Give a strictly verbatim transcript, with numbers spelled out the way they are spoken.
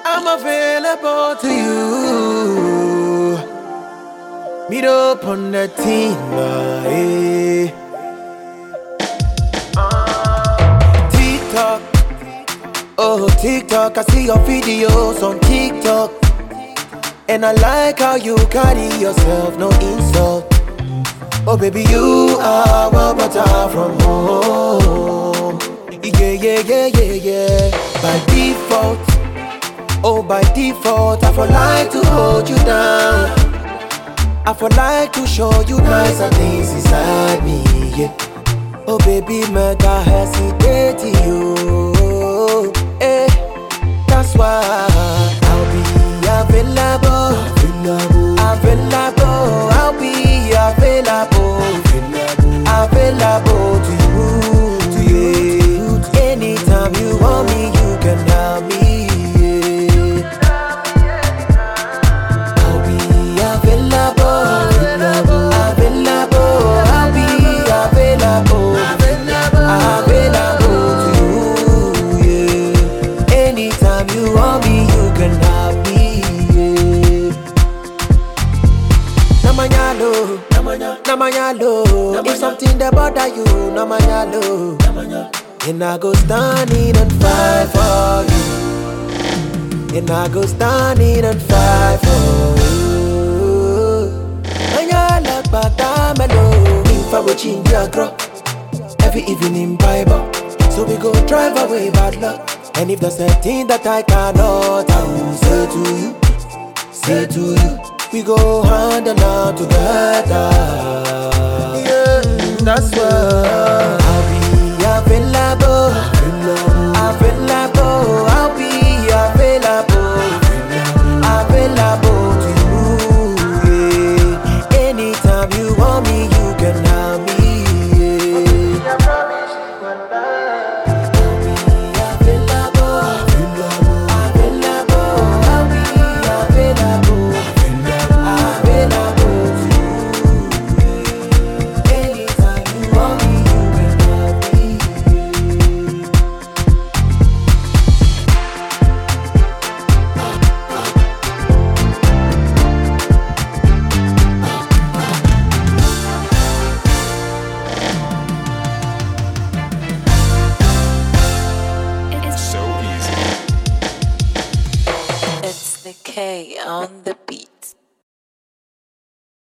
I'm available to you. Meet up on the team, eh? TikTok, oh TikTok, I see your videos on TikTok, and I like how you carry yourself, no insult. Oh baby, you are well better from home. Yeah, yeah, yeah, yeah, yeah. By default, oh by default, I for like to hold you down. I for like to show you nicer things inside me, yeah. Oh baby, mega hesitate you, eh. That's why I'll be available, available, available. I'll be available, available, available to you, to you. Anytime you want me, you can have me, yeah. I'll be available, available, available. I'll be available, available to you, yeah. Anytime you want me, you can have me, yeah. Namanyalo, namanyalo. If something that bother you, namanyalo. And I go standing and fight for you. And I go standing and fight for you. Nanyala batamelo. If I watch in your grok every evening Bible. So we go drive away bad luck. And if there's a thing that I cannot, I will say to you, say to you, we go hand in hand together. Yeah, that's why